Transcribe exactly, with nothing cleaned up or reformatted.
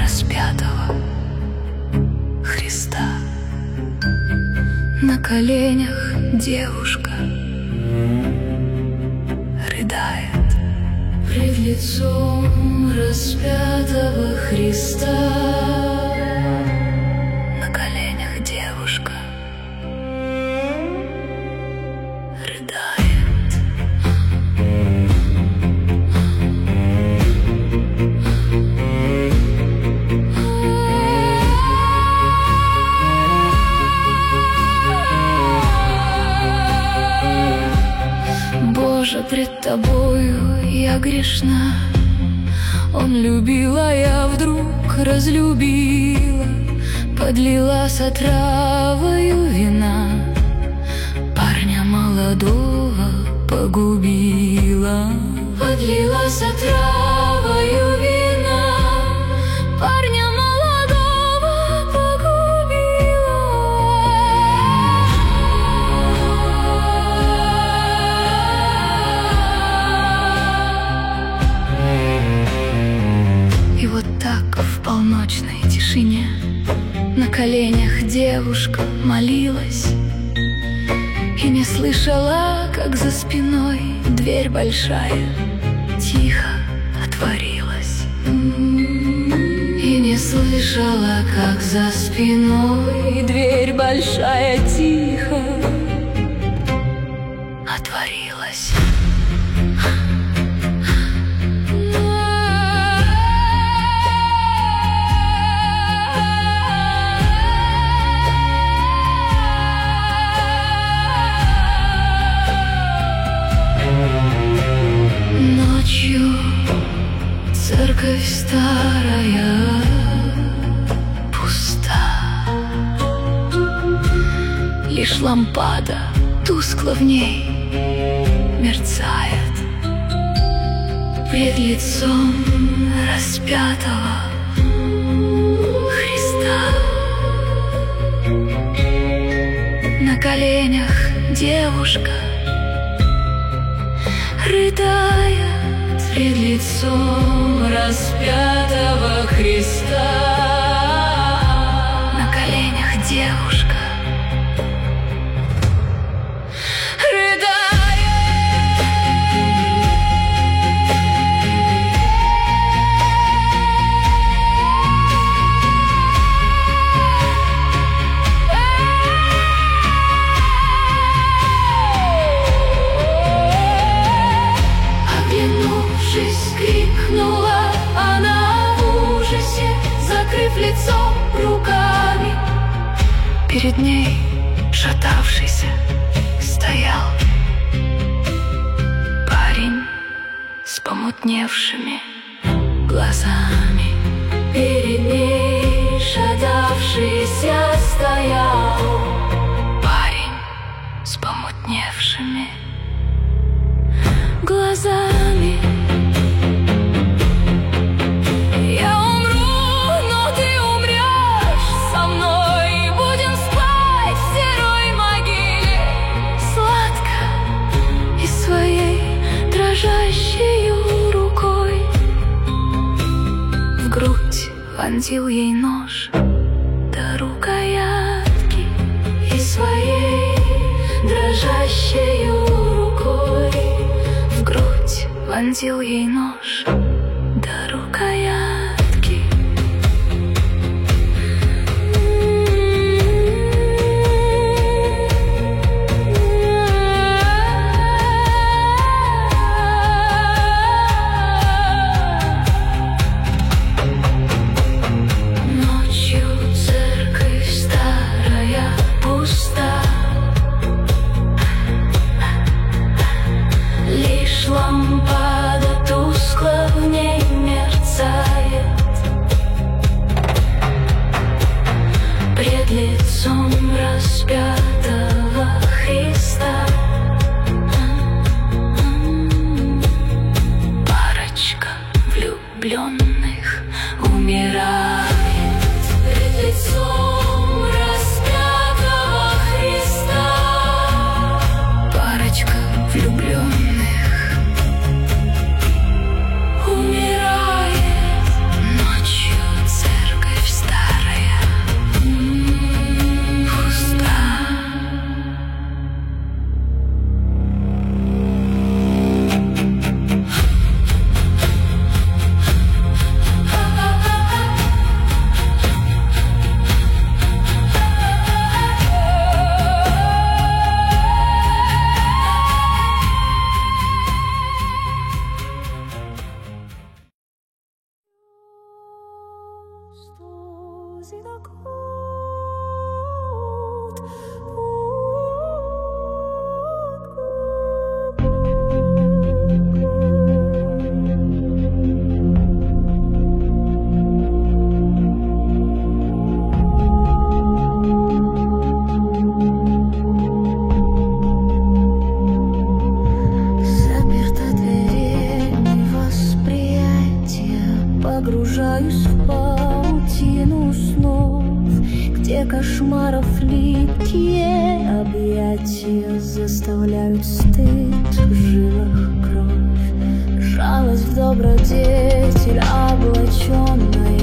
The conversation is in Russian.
распятого Христа. На коленях девушка рыдает пред лицом распятого Христа. На коленях девушка рыдает. Боже, пред Тобою я грешна. Он любил, а я вдруг разлюбила, подлилась отравою вина, парня молодого погубила. Подлилась отравою вина, парня молодого погубила. И вот так в полночной тишине на коленях девушка молилась и не слышала, как за спиной дверь большая тихо отворилась. И не слышала, как за спиной дверь большая тихо отворилась. Ночью церковь старая пуста, лишь лампада тускло в ней мерцает пред лицом распятого Христа. На коленях девушка рыдает пред лицом распятого Христа. На коленях девушка крикнула она в ужасе, закрыв лицо руками. Перед ней шатавшийся стоял парень с помутневшими глазами. Перед ней шатавшийся стоял парень с помутневшими глазами. Дрожащею рукой в грудь вонзил ей нож до рукоятки, и своей дрожащею рукой в грудь вонзил ей нож до рукоятки. Лампада тускло Погружаюсь в паутину снов, где кошмаров липкие объятия заставляют стыд в жилах кровь. Жалость в добродетель облаченная